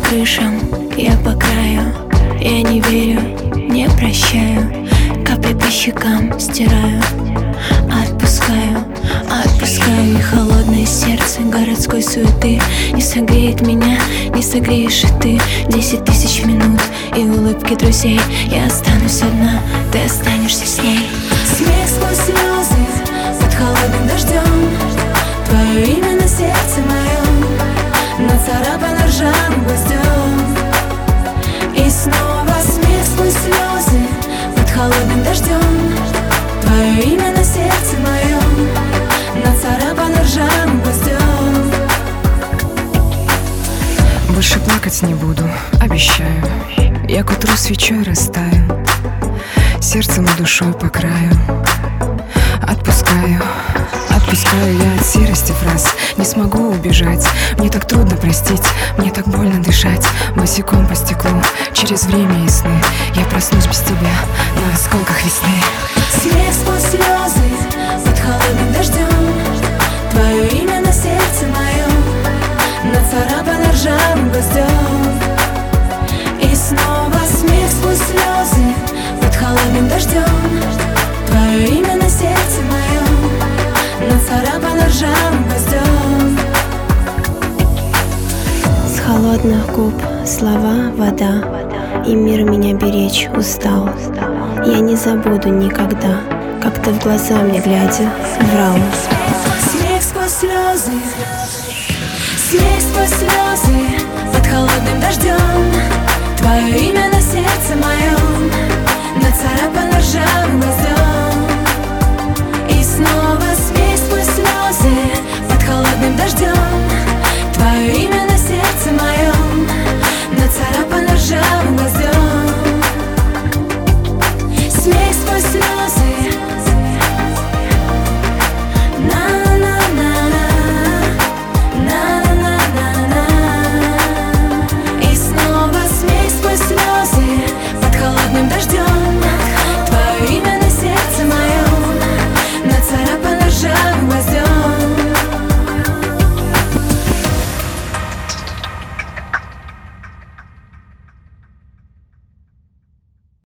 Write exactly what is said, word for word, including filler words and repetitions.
крышам, я по краю. Я не верю, не прощаю. Капли по щекам стираю. Отпускаю, отпускаю. И холодное сердце городской суеты не согреет меня, не согреешь и ты. Десять тысяч минут и улыбки друзей. Я останусь одна, ты останешься с ней. Смех сквозь слезы под холодным дождем. Твое имя на сердце моем, нацарапано ржавым гвоздем. И снова смех сквозь слезы под холодным дождем. Твое имя на сердце моем, нацарапано ржавым гвоздем. Больше плакать не буду, обещаю. Я к утру свечой растаю, сердцем и душой по краю. Отпускаю, отпускаю я от серости фраз. Не смогу убежать, мне так трудно простить, мне так больно дышать. Босиком по стеклу, через время и сны. Я проснусь без тебя на осколках весны. Смех сквозь слезы под холодным дождем. Твое имя на сердце моем, нацарапано ржавым гвоздем. И снова смех сквозь слезы под холодным дождем. Твое имя на сердце моем, нацарапано ржавым гвоздем. С холодных губ слова вода, и мир меня беречь устал. Я не забуду никогда, как ты в глаза мне глядя врал. Смех сквозь слезы, смех сквозь слезы под холодным дождем. Твое имя на сердце моем, нацарапано ржавым гвоздем.